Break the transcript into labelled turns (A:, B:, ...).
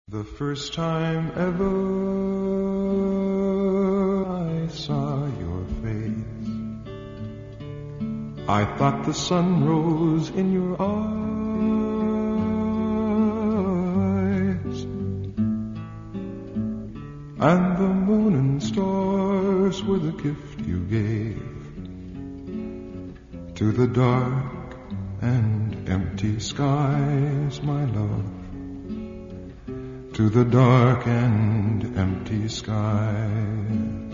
A: The first time ever I saw your face, I thought the sun rose in your eyes, and the moon and stars were the gift you gave to the dark and empty skies, my love. To the dark and empty skies.